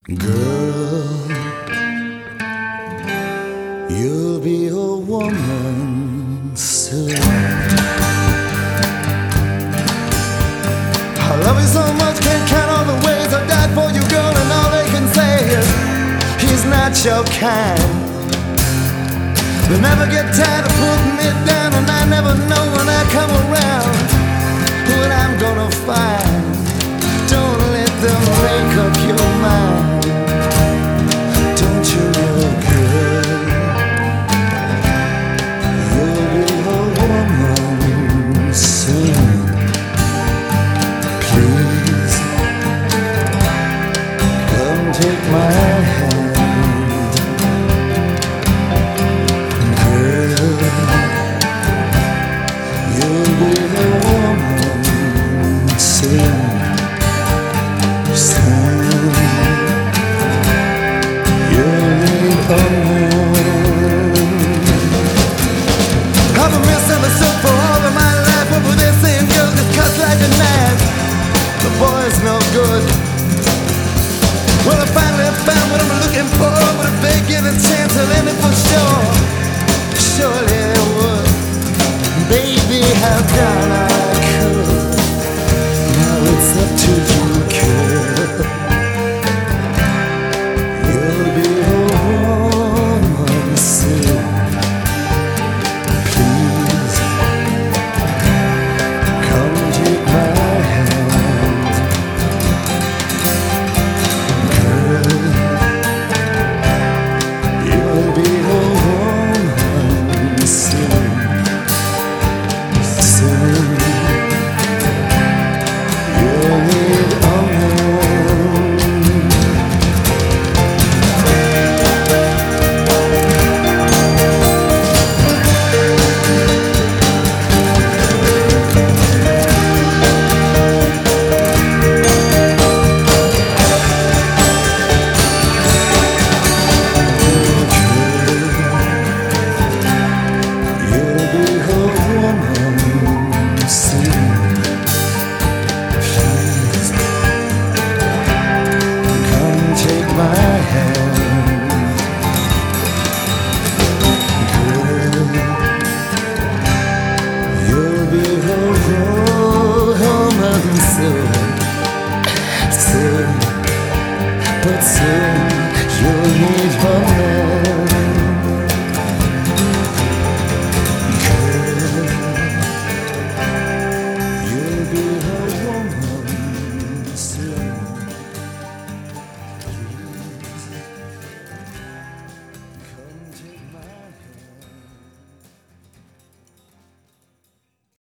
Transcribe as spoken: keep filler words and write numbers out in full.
Girl, you'll be a woman soon. I love you so much, can't count all the ways I died for you, girl, and all they can say is he's not your kind. They'll never get tired of putting me down, and I never know when I come around what I'm gonna find. Don't let them make up your mind. Don't you know, girl, you'll be a woman soon. Please, come take my hand. Girl, you'll be a woman soon. Soon, you'll need a woman. I've been misunderstood for all of my life. What were they saying? Girl, just cuts like a knife. The boy's no good. Well, I finally found what I'm looking for, but if they give a chance, I'll end it for sure. Surely they would. Baby, how can I could? Now it's up to you, girl. You'll be a woman soon. Please, come take my hand. Girl, you'll be a woman soon. Soon, you'll need a woman. You'll be a woman soon. Please, come take my hand. Girl, you'll be a woman soon. Soon, but soon you'll need a man.